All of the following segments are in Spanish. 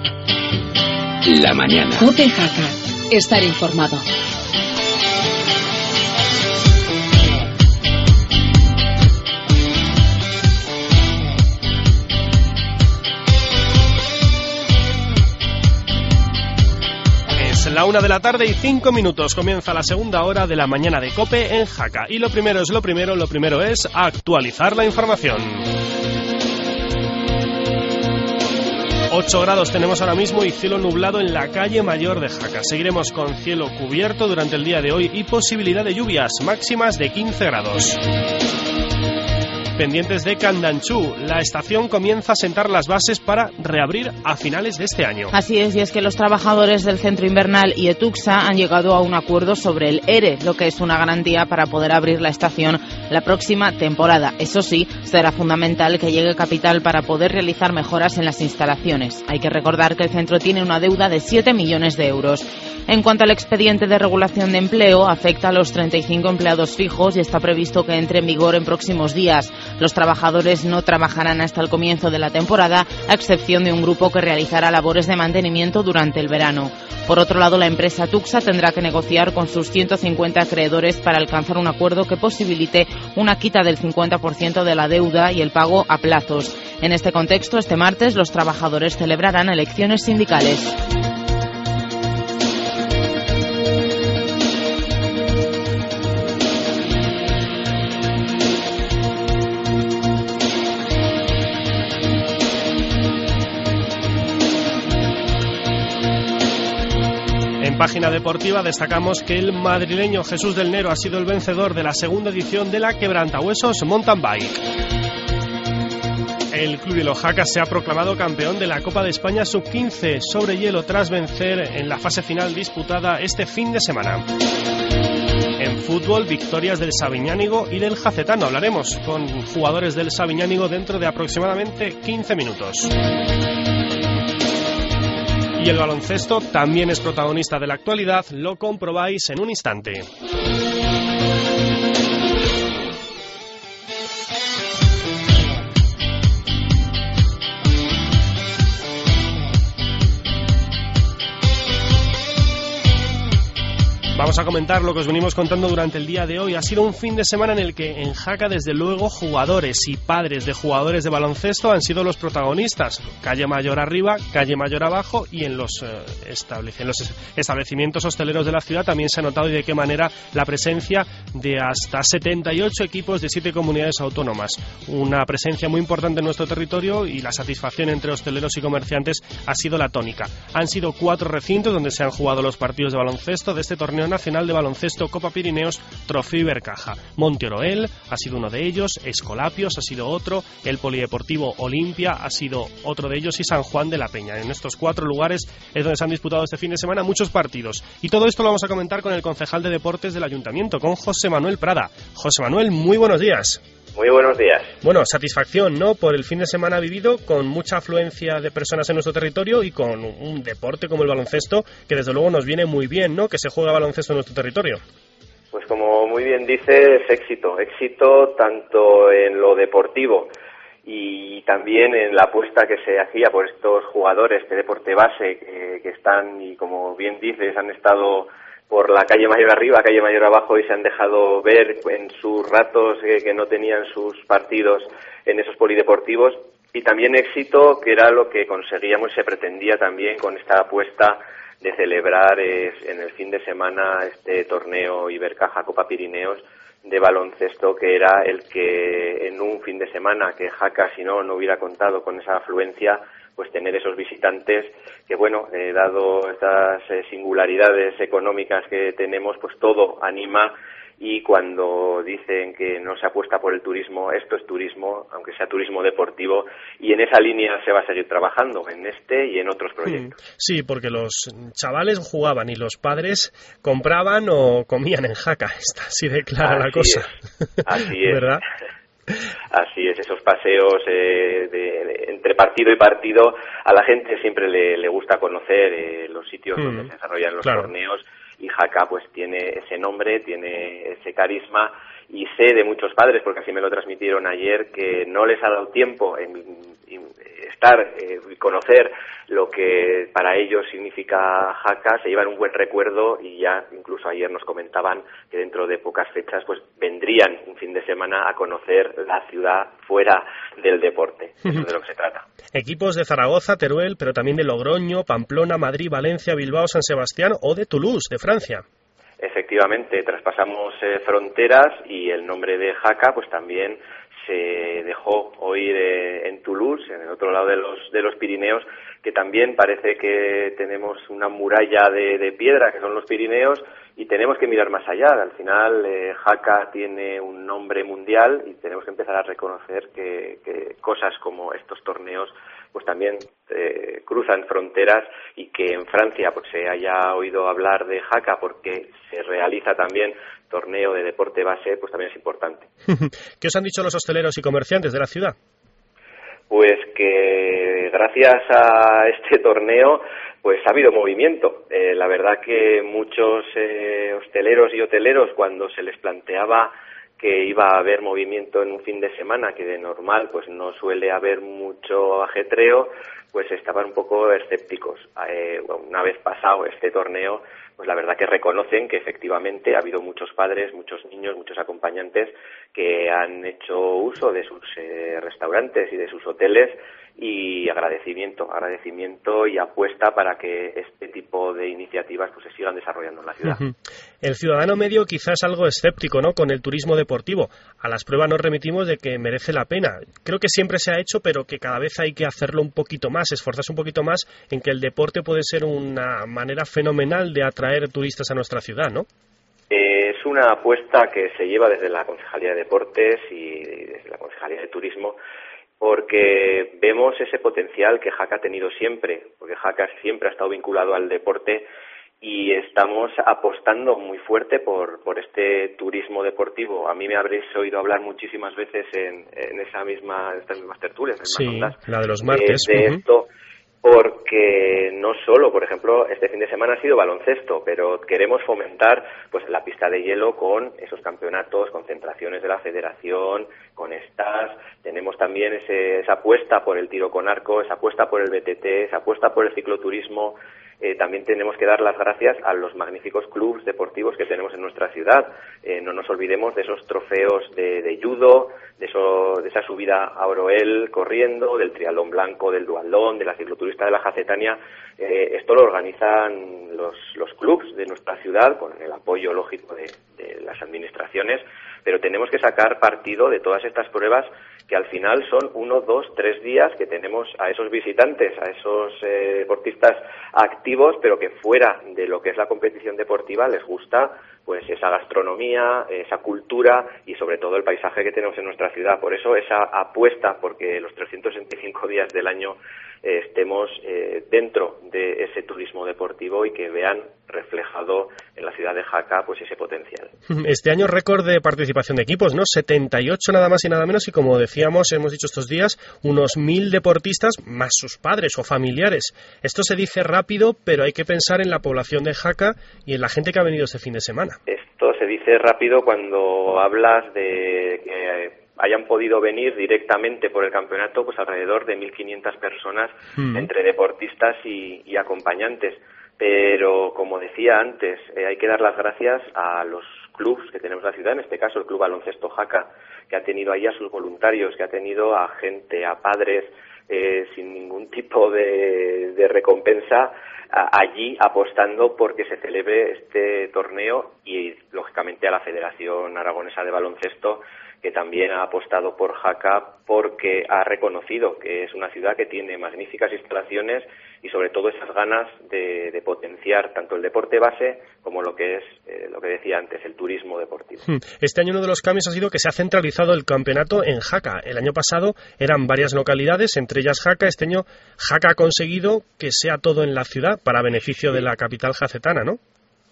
La mañana. COPE Jaca. Estar informado. La 1:05 comienza la segunda hora de la mañana de COPE en Jaca. Y lo primero es actualizar la información. 8 grados tenemos ahora mismo y cielo nublado en la calle Mayor de Jaca. Seguiremos con cielo cubierto durante el día de hoy y posibilidad de lluvias máximas de 15 grados. Pendientes de Candanchú, la estación comienza a sentar las bases para reabrir a finales de este año. Así es, y es que los trabajadores del centro invernal y Etuxa han llegado a un acuerdo sobre el ERE, lo que es una garantía para poder abrir la estación la próxima temporada. Eso sí, será fundamental que llegue capital para poder realizar mejoras en las instalaciones. Hay que recordar que el centro tiene una deuda de 7 millones de euros. En cuanto al expediente de regulación de empleo, afecta a los 35 empleados fijos y está previsto que entre en vigor en próximos días. Los trabajadores no trabajarán hasta el comienzo de la temporada, a excepción de un grupo que realizará labores de mantenimiento durante el verano. Por otro lado, la empresa Tuxa tendrá que negociar con sus 150 acreedores para alcanzar un acuerdo que posibilite una quita del 50% de la deuda y el pago a plazos. En este contexto, este martes los trabajadores celebrarán elecciones sindicales. En página deportiva destacamos que el madrileño Jesús del Nero ha sido el vencedor de la segunda edición de la Quebrantahuesos Mountain Bike. El Club de los Jacas se ha proclamado campeón de la Copa de España Sub-15 sobre hielo tras vencer en la fase final disputada este fin de semana. En fútbol, victorias del Sabiñánigo y del Jacetano. Hablaremos con jugadores del Sabiñánigo dentro de aproximadamente 15 minutos. Y el baloncesto también es protagonista de la actualidad, lo comprobáis en un instante. Vamos a comentar lo que os venimos contando durante el día de hoy. Ha sido un fin de semana en el que en Jaca, desde luego, jugadores y padres de jugadores de baloncesto han sido los protagonistas. Calle Mayor arriba, calle Mayor abajo, y en los establecimientos hosteleros de la ciudad también se ha notado, y de qué manera, la presencia de hasta 78 equipos de 7 comunidades autónomas. Una presencia muy importante en nuestro territorio, y la satisfacción entre hosteleros y comerciantes ha sido la tónica. Han sido 4 recintos donde se han jugado los partidos de baloncesto de este torneo nacional de baloncesto Copa Pirineos Trofeo Ibercaja. Monte Oroel ha sido uno de ellos, Escolapios ha sido otro, el Polideportivo Olimpia ha sido otro de ellos, y San Juan de la Peña. En estos 4 lugares es donde se han disputado este fin de semana muchos partidos, y todo esto lo vamos a comentar con el concejal de deportes del Ayuntamiento, con José Manuel Prada. José Manuel, muy buenos días. Muy buenos días. Bueno, satisfacción, ¿no?, por el fin de semana vivido, con mucha afluencia de personas en nuestro territorio y con un deporte como el baloncesto, que desde luego nos viene muy bien, ¿no?, que se juega baloncesto en nuestro territorio. Pues como muy bien dices, éxito tanto en lo deportivo y también en la apuesta que se hacía por estos jugadores de deporte base que están, y como bien dices, han estado por la calle Mayor arriba, calle Mayor abajo, y se han dejado ver en sus ratos que no tenían sus partidos en esos polideportivos. Y también éxito, que era lo que conseguíamos y se pretendía también con esta apuesta de celebrar en el fin de semana este torneo Ibercaja Copa Pirineos de baloncesto, que era el que en un fin de semana que Jaca, si no hubiera contado con esa afluencia, pues tener esos visitantes que, bueno, dado estas singularidades económicas que tenemos, pues todo anima. Y cuando dicen que no se apuesta por el turismo, esto es turismo, aunque sea turismo deportivo, y en esa línea se va a seguir trabajando, en este y en otros proyectos. Sí, porque los chavales jugaban y los padres compraban o comían en Jaca. Está así de clara la cosa. Así es. ¿Verdad? Así es, esos paseos entre partido y partido, a la gente siempre le gusta conocer los sitios donde se desarrollan los torneos, y Jaca pues tiene ese nombre, tiene ese carisma, y sé de muchos padres, porque así me lo transmitieron ayer, que no les ha dado tiempo en estar y conocer lo que para ellos significa Jaca, se llevan un buen recuerdo y ya incluso ayer nos comentaban que dentro de pocas fechas pues vendrían un fin de semana a conocer la ciudad fuera del deporte. Eso es de lo que se trata. Equipos de Zaragoza, Teruel, pero también de Logroño, Pamplona, Madrid, Valencia, Bilbao, San Sebastián o de Toulouse, de Francia. Efectivamente, traspasamos fronteras y el nombre de Jaca pues también se dejó oír en Toulouse, en el otro lado de los Pirineos, que también parece que tenemos una muralla de piedra, que son los Pirineos, y tenemos que mirar más allá. Al final, Jaca tiene un nombre mundial y tenemos que empezar a reconocer que cosas como estos torneos pues también cruzan fronteras, y que en Francia pues se haya oído hablar de Jaca porque se realiza también torneo de deporte base, pues también es importante. ¿Qué os han dicho los hosteleros y comerciantes de la ciudad? Pues que gracias a este torneo pues ha habido movimiento. La verdad que muchos hosteleros y hoteleros, cuando se les planteaba que iba a haber movimiento en un fin de semana, que de normal pues no suele haber mucho ajetreo, pues estaban un poco escépticos. Una vez pasado este torneo, pues la verdad que reconocen que efectivamente ha habido muchos padres, muchos niños, muchos acompañantes que han hecho uso de sus restaurantes y de sus hoteles, y agradecimiento y apuesta para que este tipo de iniciativas pues se sigan desarrollando en la ciudad. El ciudadano medio quizás algo escéptico, ¿no?, con el turismo deportivo. A las pruebas nos remitimos de que merece la pena. Creo que siempre se ha hecho, pero que cada vez hay que hacerlo un poquito más, esforzarse un poquito más en que el deporte puede ser una manera fenomenal de atraer turistas a nuestra ciudad, ¿no? Es una apuesta que se lleva desde la Concejalía de Deportes y desde la Concejalía de Turismo, porque vemos ese potencial que Jaca ha tenido siempre, porque Jaca siempre ha estado vinculado al deporte, y estamos apostando muy fuerte por este turismo deportivo. A mí me habréis oído hablar muchísimas veces en estas mismas tertulias, en ondas, la de los martes, de esto, porque no solo, por ejemplo, este fin de semana ha sido baloncesto, pero queremos fomentar pues la pista de hielo con esos campeonatos, concentraciones de la federación, con estas. Tenemos también esa apuesta por el tiro con arco, esa apuesta por el BTT, esa apuesta por el cicloturismo. También tenemos que dar las gracias a los magníficos clubes deportivos que tenemos en nuestra ciudad. No nos olvidemos de esos trofeos de judo, de esa subida a Oroel corriendo, del triatlón blanco, del duatlón, de la cicloturista de la Jacetania. Esto lo organizan los clubes de nuestra ciudad con el apoyo lógico de las administraciones, pero tenemos que sacar partido de todas estas pruebas, que al final son 1, 2, 3 días que tenemos a esos visitantes, a esos deportistas activos, pero que fuera de lo que es la competición deportiva les gusta pues esa gastronomía, esa cultura y sobre todo el paisaje que tenemos en nuestra ciudad. Por eso esa apuesta, porque los 365 días del año estemos dentro de ese turismo deportivo y que vean reflejado en la ciudad de Jaca pues ese potencial. Este año récord de participación de equipos, ¿no? 78 nada más y nada menos, y como decíamos, hemos dicho estos días, unos 1000 deportistas más sus padres o familiares. Esto se dice rápido, pero hay que pensar en la población de Jaca y en la gente que ha venido este fin de semana. Esto se dice rápido cuando hablas de que hayan podido venir directamente por el campeonato pues alrededor de 1.500 personas entre deportistas y acompañantes. Pero, como decía antes, hay que dar las gracias a los clubs que tenemos en la ciudad, en este caso el Club Baloncesto Jaca, que ha tenido ahí a sus voluntarios, que ha tenido a gente, a padres, sin ningún tipo de recompensa, allí apostando porque se celebre este torneo, y lógicamente a la Federación Aragonesa de Baloncesto, que también ha apostado por Jaca porque ha reconocido que es una ciudad que tiene magníficas instalaciones y sobre todo esas ganas de potenciar tanto el deporte base como lo que es, lo que decía antes, el turismo deportivo. Este año uno de los cambios ha sido que se ha centralizado el campeonato en Jaca. El año pasado eran varias localidades, entre ellas Jaca. Este año Jaca ha conseguido que sea todo en la ciudad para beneficio de la capital jacetana, ¿no?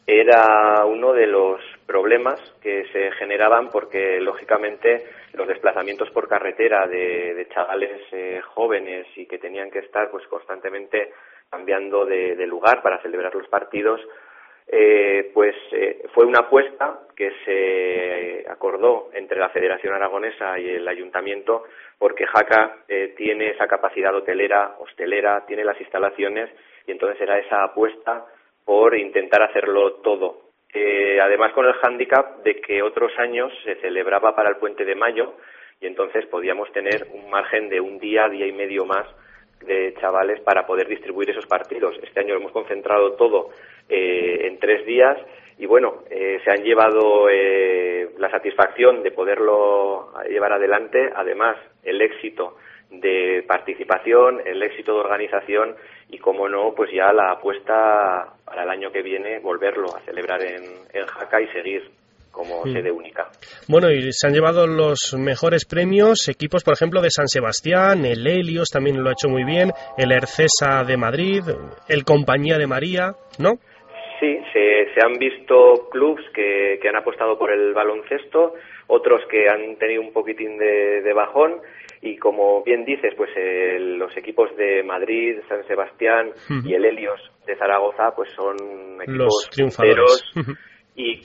Era uno de los problemas que se generaban porque, lógicamente, los desplazamientos por carretera de chavales jóvenes y que tenían que estar pues constantemente cambiando de lugar para celebrar los partidos, fue una apuesta que se acordó entre la Federación Aragonesa y el Ayuntamiento, porque Jaca tiene esa capacidad hostelera, tiene las instalaciones, y entonces era esa apuesta por intentar hacerlo todo. Además, con el hándicap de que otros años se celebraba para el Puente de Mayo, y entonces podíamos tener un margen de un día y medio más de chavales para poder distribuir esos partidos. Este año lo hemos concentrado todo en 3 días, y bueno, se han llevado la satisfacción de poderlo llevar adelante, además el éxito de participación, el éxito de organización y, como no, pues ya la apuesta para el año que viene, volverlo a celebrar en Jaca y seguir como sede única. Bueno, y se han llevado los mejores premios equipos, por ejemplo, de San Sebastián, el Helios también lo ha hecho muy bien, el Ercesa de Madrid, el Compañía de María, ¿no? Sí, se han visto clubs que han apostado por el baloncesto, otros que han tenido un poquitín de bajón, y como bien dices, pues los equipos de Madrid, San Sebastián y el Helios de Zaragoza, pues son equipos los triunfadores. Y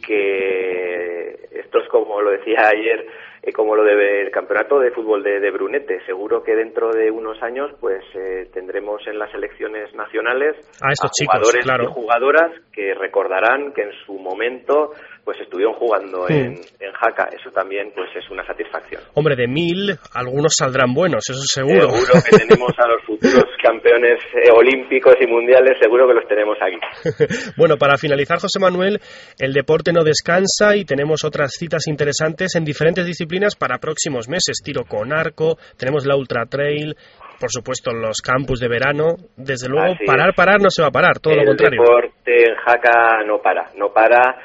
que esto es, como lo decía ayer, como lo del campeonato de fútbol de Brunete. Seguro que dentro de unos años pues tendremos en las selecciones nacionales a estos jugadores, chicos, claro, y jugadoras que recordarán que en su momento pues estuvieron jugando en Jaca. Eso también pues es una satisfacción. Hombre, de 1000 algunos saldrán buenos, eso seguro. Seguro que tenemos a los futuros campeones olímpicos y mundiales, seguro que los tenemos aquí. Bueno, para finalizar, José Manuel, el deporte no descansa y tenemos otras citas interesantes en diferentes disciplinas para próximos meses. Tiro con arco, tenemos la Ultra Trail, por supuesto los campus de verano. Desde luego, parar no se va a parar, todo lo contrario. El deporte en Jaca no para.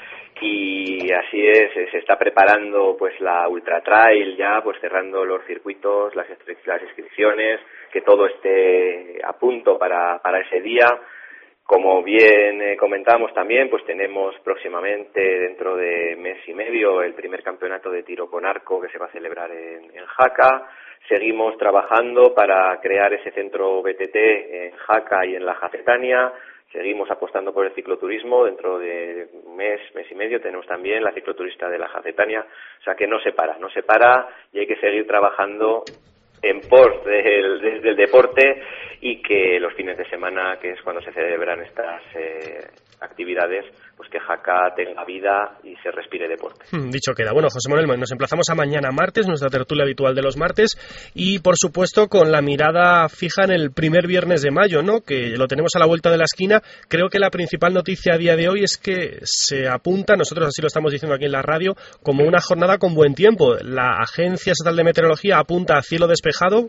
Y así es, se está preparando pues la Ultra Trail ya, pues cerrando los circuitos, las inscripciones, que todo esté a punto para ese día. Como bien comentábamos también, pues tenemos próximamente, dentro de mes y medio, el primer campeonato de tiro con arco que se va a celebrar en Jaca. Seguimos trabajando para crear ese centro BTT en Jaca y en la Jacetania. Seguimos apostando por el cicloturismo. Dentro de mes y medio tenemos también la cicloturista de la Jacetania. O sea que no se para y hay que seguir trabajando en pos del deporte, y que los fines de semana, que es cuando se celebran estas actividades, pues que Jaca tenga vida y se respire deporte. Dicho queda. Bueno, José Manuel, nos emplazamos a mañana martes, nuestra tertulia habitual de los martes, y por supuesto con la mirada fija en el primer viernes de mayo, ¿no?, que lo tenemos a la vuelta de la esquina. Creo que la principal noticia a día de hoy es que se apunta, nosotros así lo estamos diciendo aquí en la radio, como una jornada con buen tiempo. La Agencia Estatal de Meteorología apunta a cielo despejado,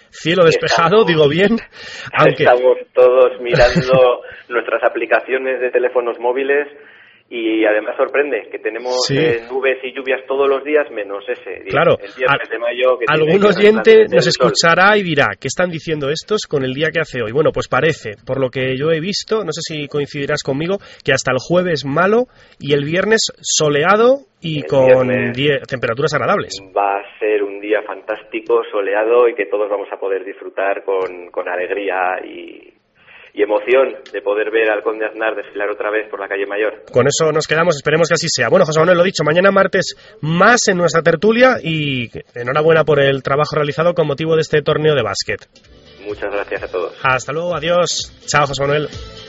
digo bien, aunque estamos todos mirando nuestras aplicaciones de teléfonos móviles, y además sorprende que tenemos nubes y lluvias todos los días, menos ese día, claro, el viernes de mayo. Que algún oyente nos escuchará y dirá, ¿qué están diciendo estos con el día que hace hoy? Bueno, pues parece, por lo que yo he visto, no sé si coincidirás conmigo, que hasta el jueves malo y el viernes soleado y con temperaturas agradables. Va a ser un día fantástico, soleado, y que todos vamos a poder disfrutar con alegría y emoción de poder ver al Conde Aznar desfilar otra vez por la calle Mayor. Con eso nos quedamos, esperemos que así sea. Bueno, José Manuel, lo dicho, mañana martes más en nuestra tertulia, y enhorabuena por el trabajo realizado con motivo de este torneo de básquet. Muchas gracias a todos. Hasta luego, adiós. Chao, José Manuel.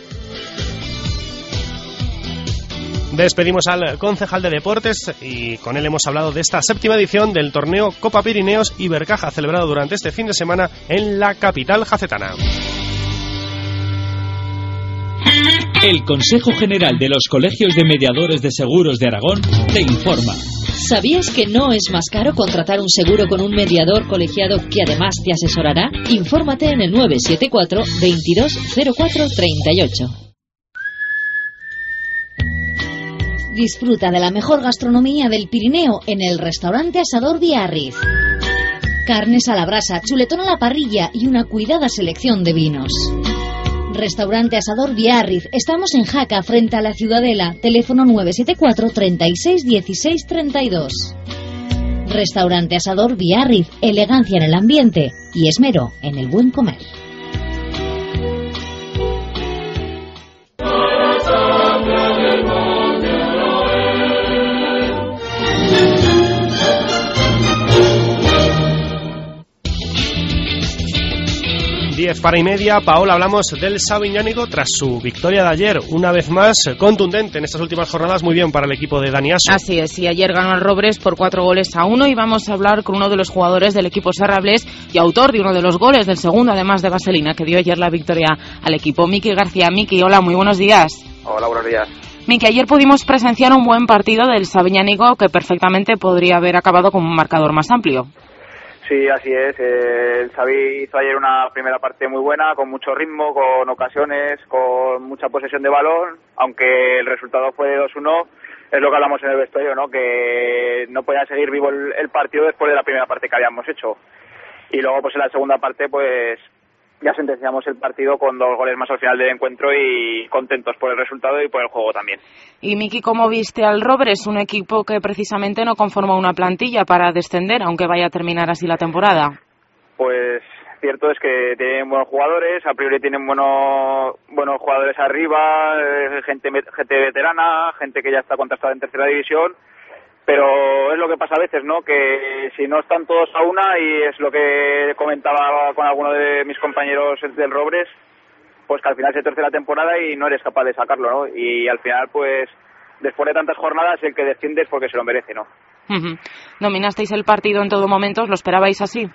Despedimos al concejal de deportes y con él hemos hablado de esta 7ª edición del torneo Copa Pirineos Ibercaja, celebrado durante este fin de semana en la capital jacetana. El Consejo General de los Colegios de Mediadores de Seguros de Aragón te informa. ¿Sabías que no es más caro contratar un seguro con un mediador colegiado que además te asesorará? Infórmate en el 974 220438. Disfruta de la mejor gastronomía del Pirineo en el restaurante Asador Biarritz. Carnes a la brasa, chuletón a la parrilla y una cuidada selección de vinos. Restaurante Asador Biarritz. Estamos en Jaca, frente a la Ciudadela. Teléfono 974 36 16 32. Restaurante Asador Biarritz. Elegancia en el ambiente y esmero en el buen comer. 10:30. Paola, hablamos del Sabiñánigo tras su victoria de ayer, una vez más contundente en estas últimas jornadas, muy bien para el equipo de Dani Aso. Así es, y ayer ganó el Robres por 4-1 y vamos a hablar con uno de los jugadores del equipo serrablés y autor de uno de los goles del segundo, además de Vaselina, que dio ayer la victoria al equipo. Miki García. Miki, hola, muy buenos días. Hola, buenos días. Miki, ayer pudimos presenciar un buen partido del Sabiñánigo que perfectamente podría haber acabado con un marcador más amplio. Sí, así es. El Xavi hizo ayer una primera parte muy buena, con mucho ritmo, con ocasiones, con mucha posesión de balón, aunque el resultado fue de 2-1, es lo que hablamos en el vestuario, ¿no? Que no podía seguir vivo el partido después de la primera parte que habíamos hecho. Y luego, pues en la segunda parte, pues ya sentenciamos el partido con 2 goles más al final del encuentro y contentos por el resultado y por el juego también. Y Miki, ¿cómo viste al Robres? Un equipo que precisamente no conforma una plantilla para descender, aunque vaya a terminar así la temporada. Pues cierto es que tienen buenos jugadores, a priori tienen buenos jugadores arriba, gente veterana, gente que ya está contrastada en tercera división. Pero es lo que pasa a veces, ¿no? Que si no están todos a una, y es lo que comentaba con alguno de mis compañeros del Robres, pues que al final se torce la temporada y no eres capaz de sacarlo, ¿no? Y al final, pues, después de tantas jornadas, el que desciende es porque se lo merece, ¿no? ¿Dominasteis el partido en todo momento? ¿Lo esperabais así?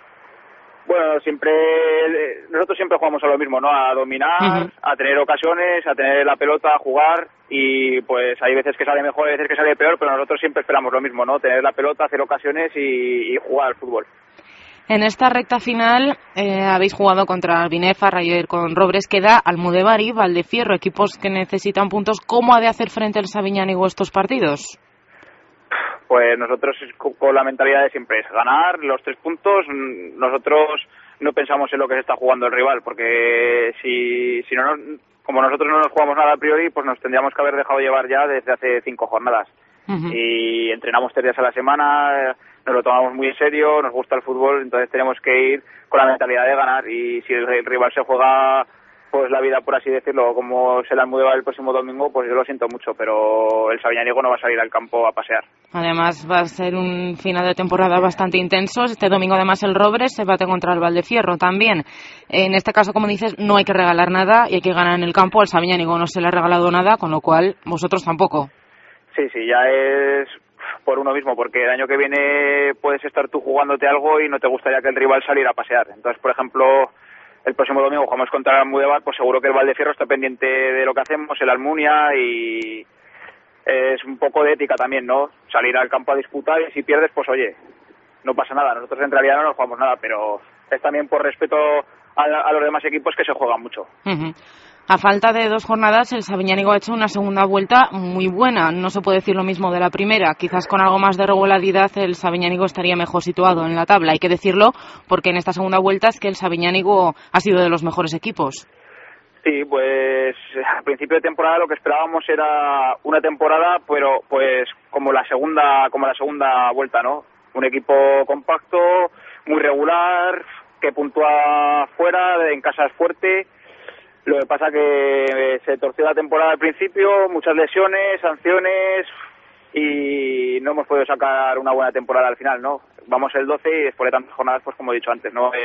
Bueno, nosotros siempre jugamos a lo mismo, ¿no? A dominar, a tener ocasiones, a tener la pelota, a jugar, y pues hay veces que sale mejor, hay veces que sale peor, pero nosotros siempre esperamos lo mismo, ¿no? Tener la pelota, hacer ocasiones y jugar al fútbol. En esta recta final habéis jugado contra Albinefa, ayer con Robres, queda Almudévar y Valdefierro, equipos que necesitan puntos. ¿Cómo ha de hacer frente el Sabiñánigo estos partidos? Pues nosotros con la mentalidad de siempre es ganar los 3 puntos. Nosotros no pensamos en lo que se está jugando el rival, porque si no, como nosotros no nos jugamos nada a priori, pues nos tendríamos que haber dejado llevar ya desde hace 5 jornadas. Y entrenamos 3 días a la semana, nos lo tomamos muy en serio, nos gusta el fútbol, entonces tenemos que ir con la mentalidad de ganar. Y si el rival se juega pues la vida, por así decirlo, como se la Almudévar el próximo domingo, pues yo lo siento mucho, pero el Sabiñánigo no va a salir al campo a pasear. Además va a ser un final de temporada bastante intenso. Este domingo además el Robres se bate contra el Valdefierro también. En este caso, como dices, no hay que regalar nada y hay que ganar en el campo. Al Sabiñánigo no se le ha regalado nada, con lo cual vosotros tampoco. Sí, ya es por uno mismo, porque el año que viene puedes estar tú jugándote algo y no te gustaría que el rival saliera a pasear. Entonces, por ejemplo, el próximo domingo jugamos contra el Almudévar, pues seguro que el Valdefierro está pendiente de lo que hacemos, el Almunia, y es un poco de ética también, ¿no? Salir al campo a disputar, y si pierdes, pues oye, no pasa nada. Nosotros en realidad no nos jugamos nada, pero es también por respeto a los demás equipos que se juegan mucho. A falta de 2 jornadas, el Sabiñánigo ha hecho una segunda vuelta muy buena. No se puede decir lo mismo de la primera. Quizás con algo más de regularidad el Sabiñánigo estaría mejor situado en la tabla. Hay que decirlo, porque en esta segunda vuelta es que el Sabiñánigo ha sido de los mejores equipos. Sí, pues al principio de temporada lo que esperábamos era una temporada, pero pues como la segunda vuelta, ¿no? Un equipo compacto, muy regular, que puntúa fuera, en casa es fuerte. Lo que pasa que se torció la temporada al principio, muchas lesiones, sanciones, y no hemos podido sacar una buena temporada al final, ¿no? Vamos el 12 y después de tantas jornadas, pues como he dicho antes, ¿no?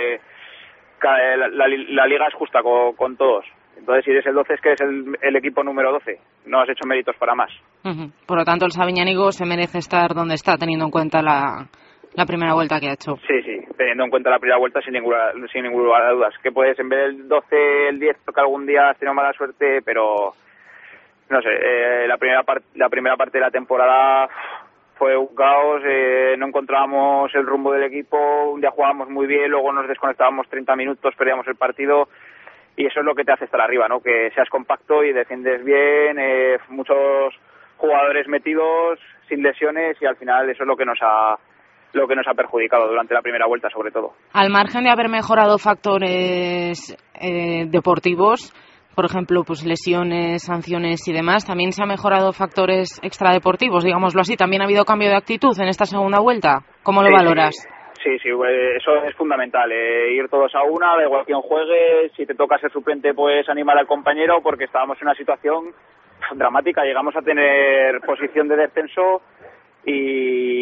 La liga es justa con todos. Entonces, si eres el 12 es que es el equipo número 12. No has hecho méritos para más. Por lo tanto, el Sabiñánigo se merece estar donde está, teniendo en cuenta la primera vuelta que ha hecho. Sí, teniendo en cuenta la primera vuelta sin ninguna lugar de dudas. Que puedes en vez del 12, el 10, que algún día has tenido mala suerte, pero no sé, la primera parte de la temporada fue un caos, no encontrábamos el rumbo del equipo, un día jugábamos muy bien, luego nos desconectábamos 30 minutos, perdíamos el partido, y eso es lo que te hace estar arriba, ¿no? Que seas compacto y defiendes bien, muchos jugadores metidos, sin lesiones, y al final eso es lo que nos ha perjudicado durante la primera vuelta, sobre todo. Al margen de haber mejorado factores deportivos, por ejemplo, pues lesiones, sanciones y demás, también se han mejorado factores extradeportivos, digámoslo así. ¿También ha habido cambio de actitud en esta segunda vuelta? ¿Cómo lo valoras? Sí, eso es fundamental, ir todos a una, da igual quién juegue, si te toca ser suplente, pues animar al compañero, porque estábamos en una situación dramática, llegamos a tener posición de descenso y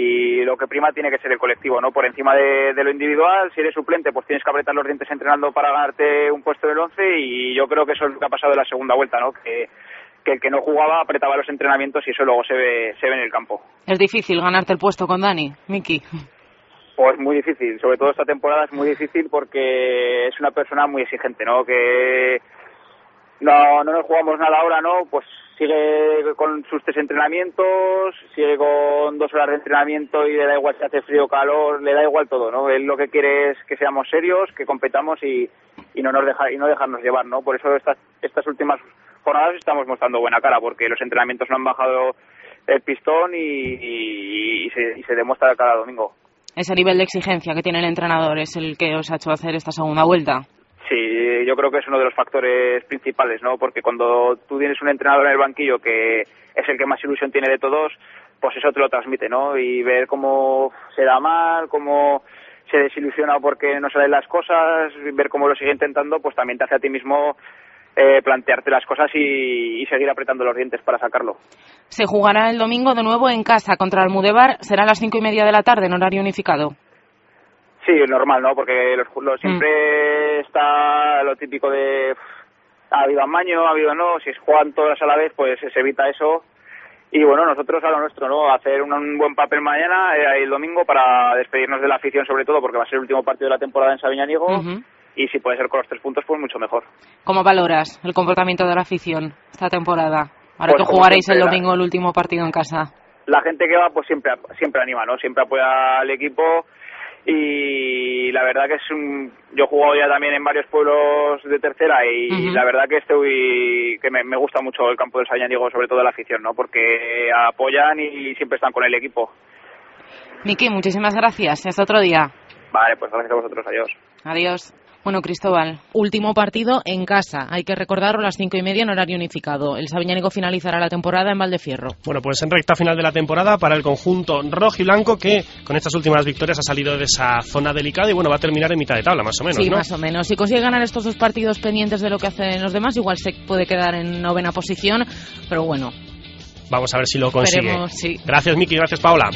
lo que prima tiene que ser el colectivo, ¿no? Por encima de lo individual. Si eres suplente, pues tienes que apretar los dientes entrenando para ganarte un puesto del 11, y yo creo que eso es lo que ha pasado en la segunda vuelta, ¿no? Que el que no jugaba apretaba los entrenamientos y eso luego se ve en el campo. ¿Es difícil ganarte el puesto con Dani, Miki? Pues muy difícil, sobre todo esta temporada es muy difícil porque es una persona muy exigente, ¿no? Que no nos jugamos nada ahora, ¿no? Pues sigue con sus 3 entrenamientos, sigue con 2 horas de entrenamiento y le da igual si hace frío o calor, le da igual todo, ¿no? Él lo que quiere es que seamos serios, que competamos y no dejarnos llevar, ¿no? Por eso estas últimas jornadas estamos mostrando buena cara, porque los entrenamientos no han bajado el pistón y se demuestra cada domingo. Ese nivel de exigencia que tiene el entrenador es el que os ha hecho hacer esta segunda vuelta. Sí, yo creo que es uno de los factores principales, ¿no? Porque cuando tú tienes un entrenador en el banquillo que es el que más ilusión tiene de todos, pues eso te lo transmite, ¿no? Y ver cómo se da mal, cómo se desilusiona porque no salen las cosas, ver cómo lo sigue intentando, pues también te hace a ti mismo plantearte las cosas y seguir apretando los dientes para sacarlo. Se jugará el domingo de nuevo en casa contra Almudevar. Será a las 5:30 de la tarde en horario unificado. Sí, normal, ¿no? Porque siempre está lo típico de ha habido amaño, ha habido no. Si juegan todas a la vez, pues se evita eso. Y bueno, nosotros a lo nuestro, ¿no? Hacer un buen papel mañana, el domingo, para despedirnos de la afición, sobre todo, porque va a ser el último partido de la temporada en Sabiñánigo. Y si puede ser con los 3 puntos, pues mucho mejor. ¿Cómo valoras el comportamiento de la afición esta temporada? Ahora pues que jugaréis el domingo el último partido en casa. La gente que va, pues siempre anima, ¿no? Siempre apoya al equipo. Y la verdad que yo he jugado ya también en varios pueblos de tercera y la verdad que me gusta mucho el campo del Sabiñánigo, sobre todo la afición, ¿no? Porque apoyan y siempre están con el equipo. Miki, muchísimas gracias. Hasta otro día. Vale, pues gracias a vosotros. Adiós. Adiós. Bueno, Cristóbal, último partido en casa. Hay que recordarlo, a las 5:30 en horario unificado. El Sabiñánigo finalizará la temporada en Valdefierro. Bueno, pues en recta final de la temporada para el conjunto rojiblanco, que con estas últimas victorias ha salido de esa zona delicada y bueno, va a terminar en mitad de tabla, más o menos, sí, ¿no? Más o menos. Si consigue ganar estos 2 partidos pendientes de lo que hacen los demás, igual se puede quedar en 9ª posición, pero bueno. Vamos a ver si lo consigue. Esperemos, sí. Gracias, Miki. Gracias, Paola.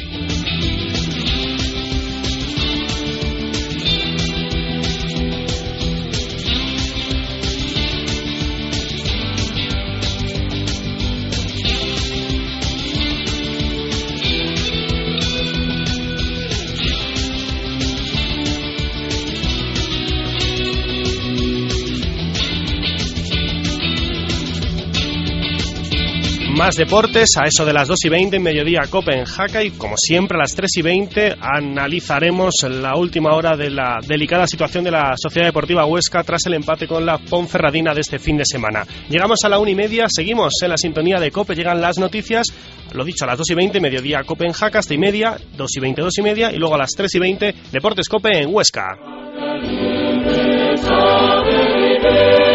Más deportes, a eso de las 2:20 en mediodía Copenhague, y como siempre a las 3:20 analizaremos la última hora de la delicada situación de la Sociedad Deportiva Huesca tras el empate con la Ponferradina de este fin de semana. Llegamos a la 1:30, seguimos en la sintonía de COPE, llegan las noticias, lo dicho, a las 2:20 mediodía Copenhague, hasta 1:30, 2:20, 2:30 y luego a las 3:20 Deportes COPE en Huesca.